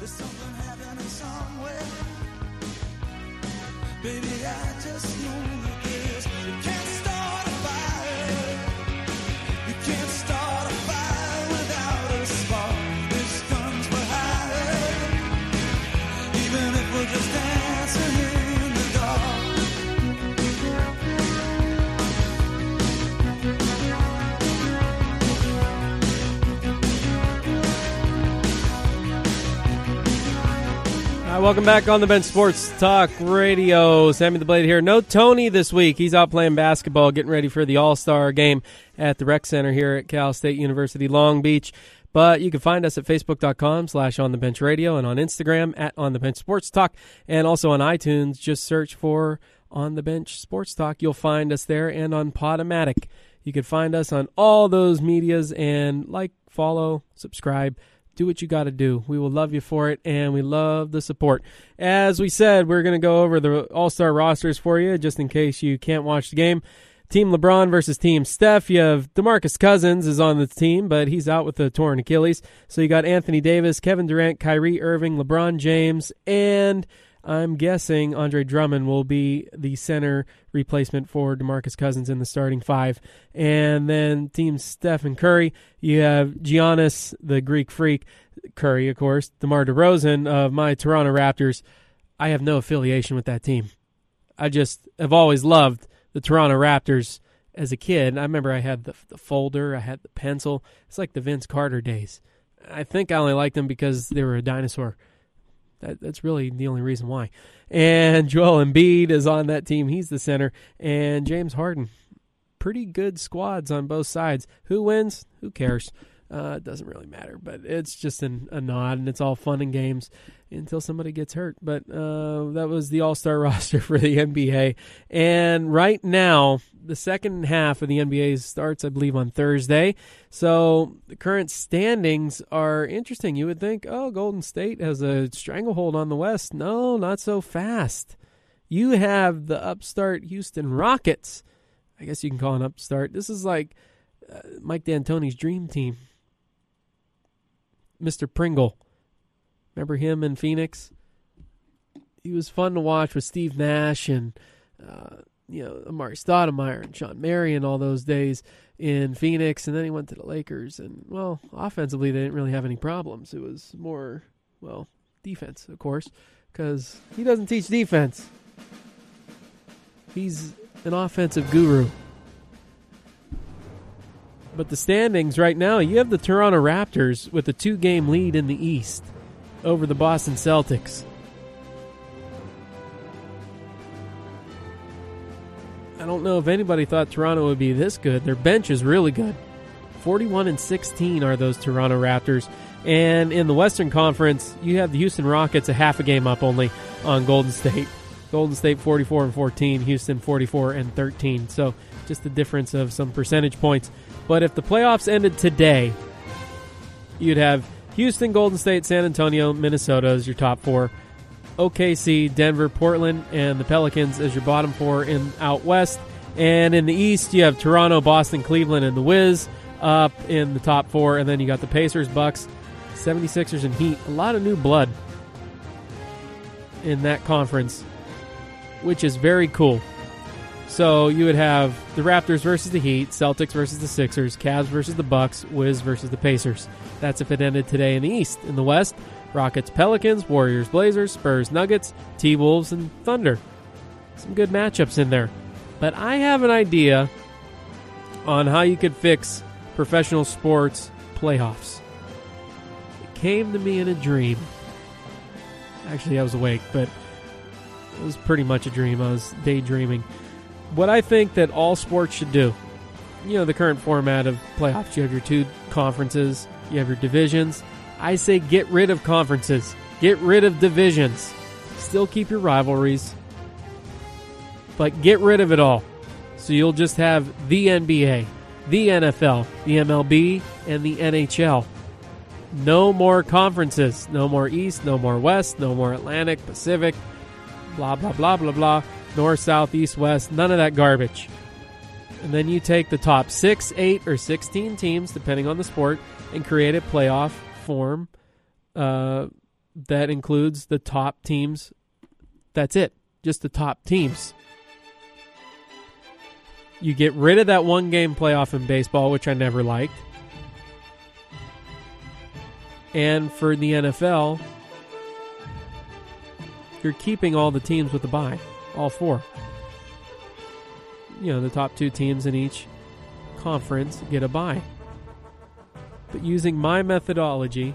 There's something happening somewhere. Baby, I just know this. You can't start a fire. You can't start a fire without a spark. This guns for hire. Even if we're just dancing in the dark. Welcome back on the Bench Sports Talk Radio. Sammy the Blade here. No Tony this week. He's out playing basketball, getting ready for the All-Star game at the Rec Center here at Cal State University Long Beach. But you can find us at facebook.com/onthebenchradio and on Instagram at onthebenchsportstalk, and also on iTunes. Just search for On the Bench Sports Talk. You'll find us there, and on Podomatic. You can find us on all those medias, and like, follow, subscribe. Do what you got to do. We will love you for it, and we love the support. As we said, we're going to go over the All-Star rosters for you, just in case you can't watch the game. Team LeBron versus Team Steph. You have DeMarcus Cousins is on the team, but he's out with a torn Achilles. So you got Anthony Davis, Kevin Durant, Kyrie Irving, LeBron James, and I'm guessing Andre Drummond will be the center replacement for DeMarcus Cousins in the starting five. And then Team Steph and Curry, you have Giannis, the Greek freak, Curry, of course, DeMar DeRozan of my Toronto Raptors. I have no affiliation with that team. I just have always loved the Toronto Raptors as a kid. I remember I had the folder, I had the pencil. It's like the Vince Carter days. I think I only liked them because they were a dinosaur. That's really the only reason why. And Joel Embiid is on that team. He's the center. And James Harden. Pretty good squads on both sides. Who wins? Who cares? It doesn't really matter. But it's just a nod, and it's all fun and games until somebody gets hurt. But that was the All-Star roster for the NBA. And right now, the second half of the NBA starts, I believe, on Thursday. So the current standings are interesting. You would think, oh, Golden State has a stranglehold on the West. No, not so fast. You have the upstart Houston Rockets. I guess you can call an upstart. This is like Mike D'Antoni's dream team. Mr. Pringle. Remember him in Phoenix? He was fun to watch with Steve Nash and Amari Stoudemire and Sean Marion all those days in Phoenix, and then he went to the Lakers. And, well, offensively they didn't really have any problems. It was more, defense, of course, because he doesn't teach defense. He's an offensive guru. But the standings right now, you have the Toronto Raptors with a 2-game lead in the East over the Boston Celtics. I don't know if anybody thought Toronto would be this good. Their bench is really good. 41-16 are those Toronto Raptors. And in the Western Conference, you have the Houston Rockets a half a game up only on Golden State. Golden State 44-14, Houston 44-13. So just the difference of some percentage points. But if the playoffs ended today, you'd have Houston, Golden State, San Antonio, Minnesota as your top four. OKC, Denver, Portland, and the Pelicans as your bottom four out west. And in the East, you have Toronto, Boston, Cleveland, and the Wiz up in the top four. And then you got the Pacers, Bucks, 76ers, and Heat. A lot of new blood in that conference, which is very cool. So you would have the Raptors versus the Heat, Celtics versus the Sixers, Cavs versus the Bucks, Wiz versus the Pacers. That's if it ended today in the East. In the West, Rockets, Pelicans, Warriors, Blazers, Spurs, Nuggets, T-Wolves, and Thunder. Some good matchups in there. But I have an idea on how you could fix professional sports playoffs. It came to me in a dream. Actually, I was awake, but it was pretty much a dream. I was daydreaming. What I think that all sports should do, the current format of playoffs, you have your two conferences, you have your divisions. I say get rid of conferences. Get rid of divisions. Still keep your rivalries, but get rid of it all. So you'll just have the NBA, the NFL, the MLB, and the NHL. No more conferences. No more East, no more West, no more Atlantic, Pacific, blah, blah, blah, blah, blah. North, South, East, West, none of that garbage. And then you take the top 6, 8, or 16 teams, depending on the sport, and create a playoff form that includes the top teams. That's it. Just the top teams. You get rid of that one-game playoff in baseball, which I never liked. And for the NFL, you're keeping all the teams with the bye. All 4. The top 2 teams in each conference get a bye. But using my methodology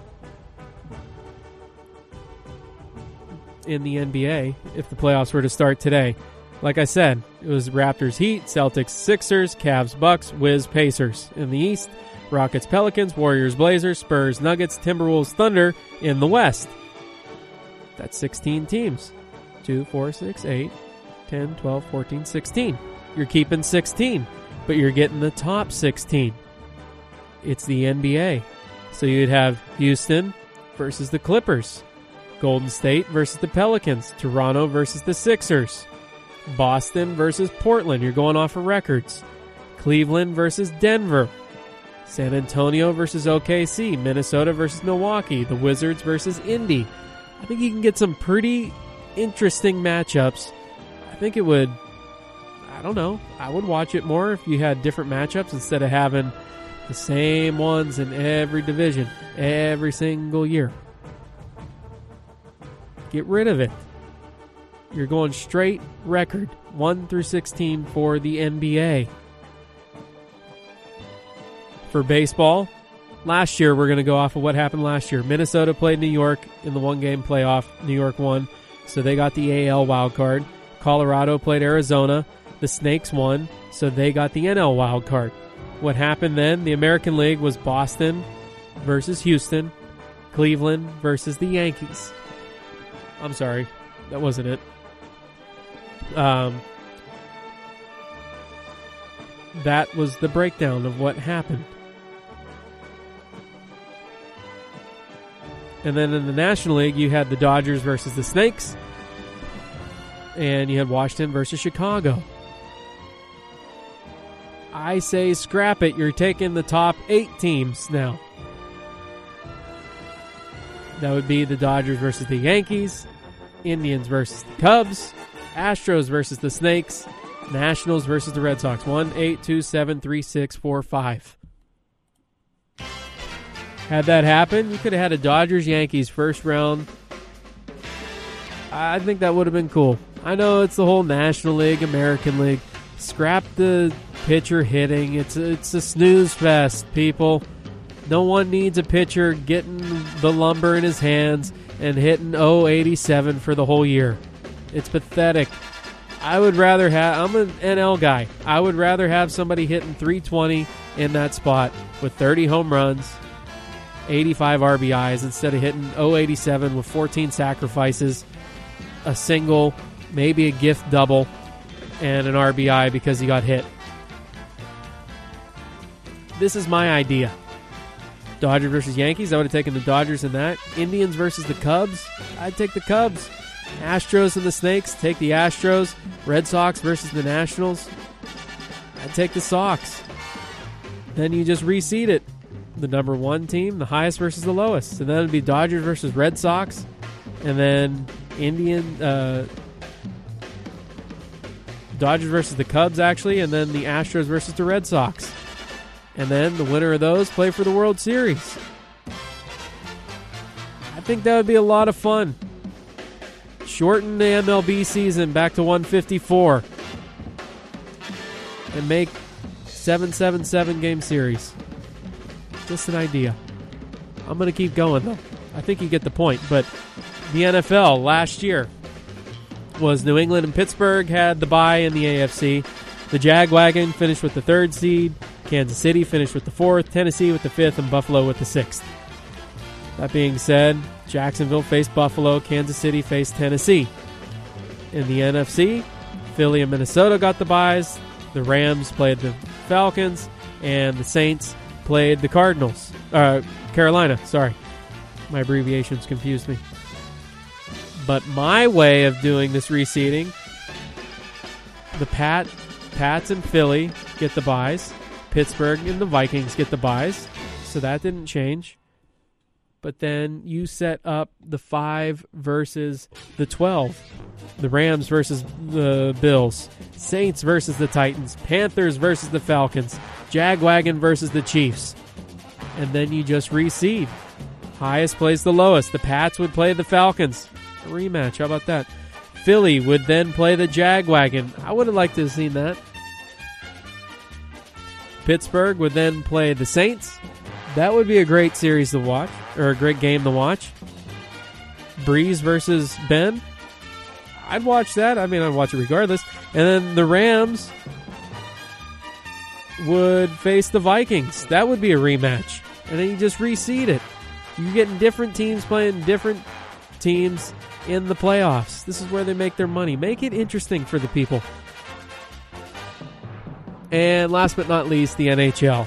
in the NBA, if the playoffs were to start today, like I said, it was Raptors Heat, Celtics Sixers, Cavs Bucks, Wiz Pacers. In the East, Rockets Pelicans, Warriors Blazers, Spurs Nuggets, Timberwolves Thunder. In the West, that's 16 teams. 2, 4, 6, 8, 10, 12, 14, 16. You're keeping 16, but you're getting the top 16. It's the NBA. So you'd have Houston versus the Clippers, Golden State versus the Pelicans, Toronto versus the Sixers, Boston versus Portland. You're going off of records. Cleveland versus Denver, San Antonio versus OKC, Minnesota versus Milwaukee, the Wizards versus Indy. I think you can get some pretty interesting matchups. I think it would, I don't know, I would watch it more if you had different matchups instead of having the same ones in every division, every single year. Get rid of it. You're going straight record, 1 through 16 for the NBA. For baseball, last year, we're going to go off of what happened last year. Minnesota played New York in the one-game playoff. New York won, so they got the AL wild card. Colorado played Arizona. The Snakes won, so they got the NL wild card. What happened then? The American League was Boston versus Houston, Cleveland versus the Yankees. I'm sorry, that wasn't it. That was the breakdown of what happened. And then in the National League, you had the Dodgers versus the Snakes, and you had Washington versus Chicago. I say scrap it. You're taking the top 8 teams now. That would be the Dodgers versus the Yankees, Indians versus the Cubs, Astros versus the Snakes, Nationals versus the Red Sox. 1, 8, 2, 7, 3, 6, 4, 5. Had that happen, you could have had a Dodgers-Yankees first round. I think that would have been cool. I know it's the whole National League, American League. Scrap the pitcher hitting. It's a snooze fest, people. No one needs a pitcher getting the lumber in his hands and hitting 087 for the whole year. It's pathetic. I would rather have, I'm an NL guy. I would rather have somebody hitting 320 in that spot with 30 home runs, 85 RBIs, instead of hitting 087 with 14 sacrifices, a single, maybe a gift double, and an RBI because he got hit. This is my idea. Dodgers versus Yankees, I would have taken the Dodgers in that. Indians versus the Cubs, I'd take the Cubs. Astros and the Snakes, take the Astros. Red Sox versus the Nationals, I'd take the Sox. Then you just reseed it. The number 1 team, the highest versus the lowest. So then it would be Dodgers versus Red Sox. And then Dodgers versus the Cubs, actually. And then the Astros versus the Red Sox. And then the winner of those play for the World Series. I think that would be a lot of fun. Shorten the MLB season back to 154. And make 7 game series. Just an idea. I'm going to keep going, though. I think you get the point. But the NFL last year was New England and Pittsburgh had the bye in the AFC. The Jagwagon finished with the 3rd seed. Kansas City finished with the 4th. Tennessee with the 5th. And Buffalo with the 6th. That being said, Jacksonville faced Buffalo. Kansas City faced Tennessee. In the NFC, Philly and Minnesota got the byes. The Rams played the Falcons. And the Saints played the Cardinals. Carolina, sorry. My abbreviations confused me. But my way of doing this reseeding, the Pats and Philly get the byes. Pittsburgh and the Vikings get the byes. So that didn't change. but then you set up the 5 versus the 12. The Rams versus the Bills. Saints versus the Titans. Panthers versus the Falcons. Jagwagon versus the Chiefs. And then you just reseed. Highest plays the lowest. The Pats would play the Falcons. A rematch. How about that? Philly would then play the Jagwagon. I would have liked to have seen that. Pittsburgh would then play the Saints. That would be a great series to watch, or a great game to watch. Breeze versus Ben. I'd watch that. I mean, I'd watch it regardless. And then the Rams would face the Vikings. That would be a rematch. And then you just reseed it. You're getting different teams playing different teams in the playoffs. This is where they make their money. Make it interesting for the people. And last but not least, the NHL.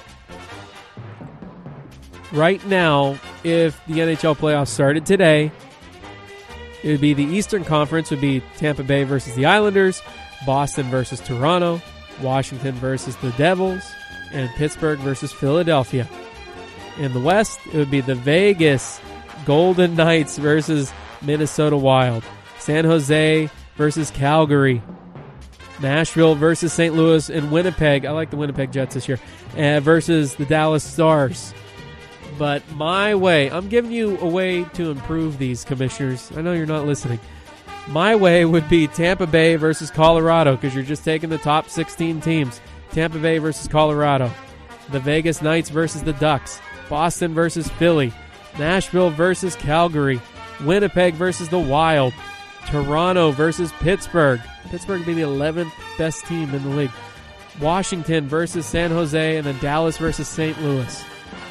Right now, if the NHL playoffs started today, it would be the Eastern Conference would be Tampa Bay versus the Islanders, Boston versus Toronto, Washington versus the Devils, and Pittsburgh versus Philadelphia. In the West, it would be the Vegas Golden Knights versus Minnesota Wild, San Jose versus Calgary, Nashville versus St. Louis, and Winnipeg. I like the Winnipeg Jets this year, versus the Dallas Stars. But my way, I'm giving you a way to improve these, commissioners. I know you're not listening. My way would be Tampa Bay versus Colorado, because you're just taking the top 16 teams. Tampa Bay versus Colorado. The Vegas Knights versus the Ducks. Boston versus Philly. Nashville versus Calgary. Winnipeg versus the Wild. Toronto versus Pittsburgh. Pittsburgh would be the 11th best team in the league. Washington versus San Jose, and then Dallas versus St. Louis.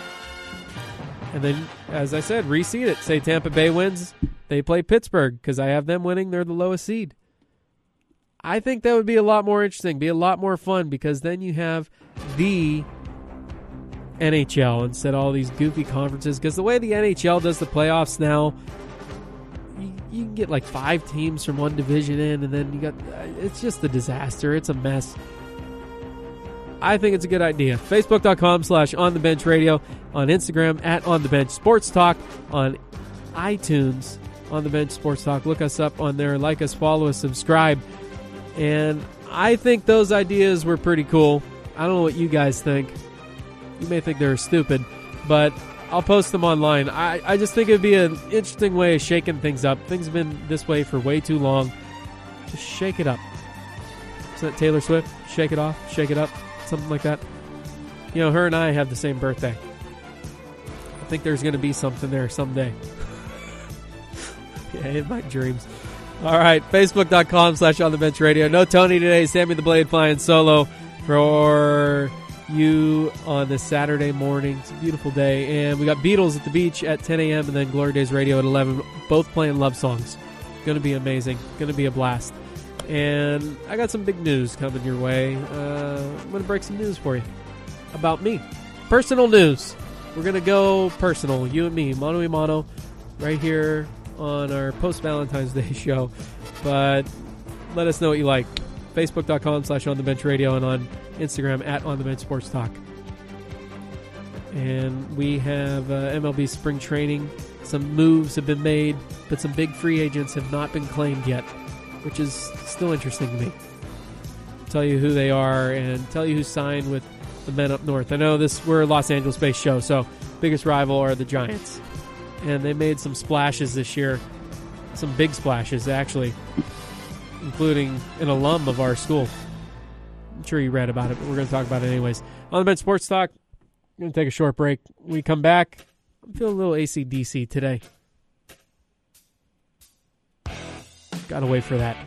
And then, as I said, reseed it. Say Tampa Bay wins, they play Pittsburgh, because I have them winning. They're the lowest seed. I think that would be a lot more interesting, be a lot more fun, because then you have the NHL instead of all these goofy conferences. Because the way the NHL does the playoffs now, you can get like 5 teams from one division in, and then you got, it's just a disaster. It's a mess. I think it's a good idea. Facebook.com/OnTheBenchRadio. On Instagram @OnTheBenchSportsTalk. On iTunes, On The Bench Sports Talk. Look us up on there. Like us, follow us, subscribe. And I think those ideas were pretty cool. I don't know what you guys think. You may think they're stupid, but I'll post them online. I just think it would be an interesting way of shaking things up. Things have been this way for way too long. Just shake it up. Isn't that Taylor Swift? Shake it off, shake it up. Something like that. You know, her and I have the same birthday. I think there's going to be something there someday. Yeah, in my dreams. All right, Facebook.com/OnTheBenchRadio. No Tony today. Sammy the Blade flying solo for you on this Saturday morning. It's a beautiful day. And we got Beatles at the beach at 10 a.m. and then Glory Days Radio at 11. Both playing love songs. Going to be amazing. Going to be a blast. And I got some big news coming your way. I'm going to break some news for you about me. Personal news. We're going to go personal, you and me, mano a mano, right here on our post-Valentine's Day show. But let us know what you like. Facebook.com/OnTheBenchRadio and on Instagram @OnTheBenchSportsTalk. And we have MLB spring training. Some moves have been made, but some big free agents have not been claimed yet, which is still interesting to me. Tell you who they are and tell you who signed with the men up north. I know we're a Los Angeles-based show, so biggest rival are the Giants. And they made some splashes this year, some big splashes, actually, including an alum of our school. I'm sure you read about it, but we're going to talk about it anyways. On the Bench Sports Talk, we're going to take a short break. When we come back, I'm feeling a little AC/DC today. Gotta wait for that.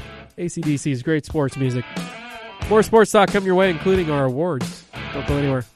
AC/DC is great sports music. More sports talk coming your way, including our awards. Don't go anywhere.